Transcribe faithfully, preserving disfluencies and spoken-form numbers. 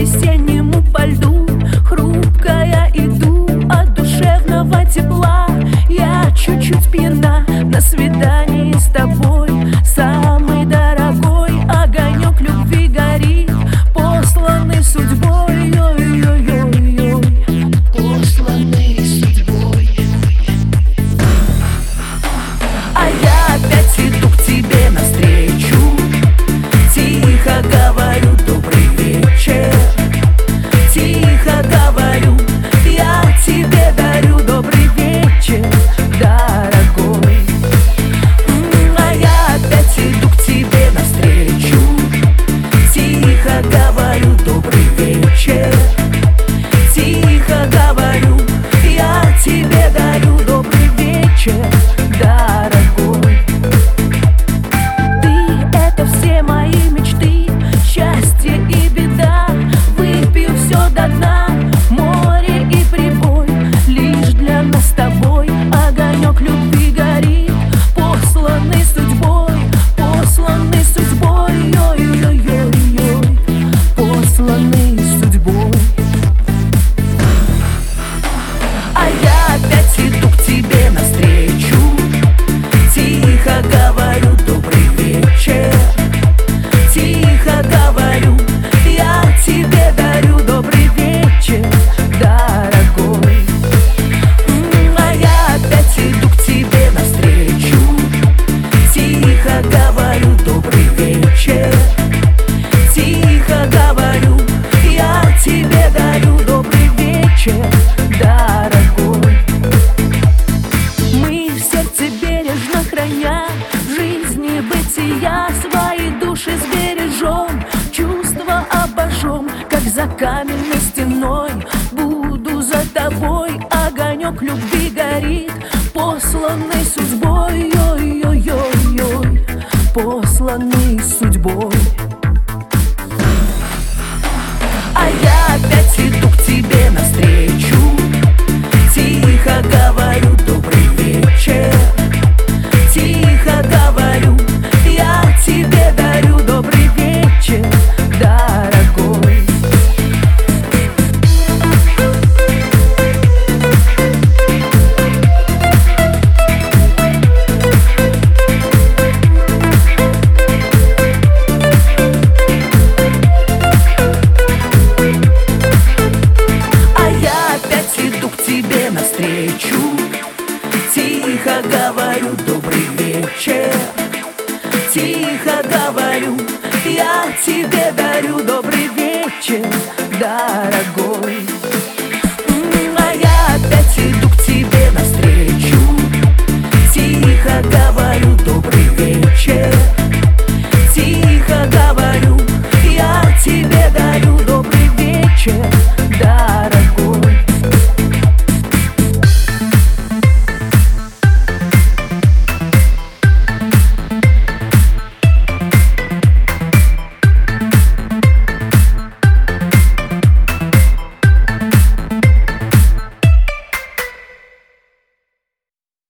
весеннему по льду, хрупкая иду от душевного тепла. Я чуть-чуть пьяна на свидании с тобой, самый дорогой огонек любви горит, посланный судьбой, ой-ой-ой-ой, посланный судьбой. А я опять иду к тебе навстречу, тихо говорю добрый вечер, тихо говорю, я тебе дарю добрый вечер, дорогой. А я опять иду к тебе навстречу, тихо говорю добрый вечер, тихо говорю, я тебе дарю добрый вечер, дорогой. Ты — это все мои мечты, счастье и беда. Выпью все до дна, море и прибой, лишь для нас с тобой огонек любви горит, посланный судьбой, посланный судьбой, ой-ой-ой-ой, посланный судьбой. А я опять иду к тебе навстречу, тихо говорю добрый вечер, тихо говорю, я тебе дарю добрый вечер, дорогой. А я опять иду к тебе навстречу, тихо говорю добрый вечер, тихо говорю, я тебе дарю добрый вечер, дорогой. Мы в сердце бережно храня жизни бытия, свои души сбережем, чувства обожжем, как за каменной стеной. Буду за тобой, огонек любви горит, посланный судьбой, ой-ой-ой-ой, посланный судьбой. А я опять иду к тебе навстречу, тихо говорю добрый вечер, тихо говорю, я тебе дарю добрый вечер, дорогой. А я опять иду к тебе навстречу, тихо говорю добрый вечер, тихо говорю, я тебе дарю добрый вечер, дорогой.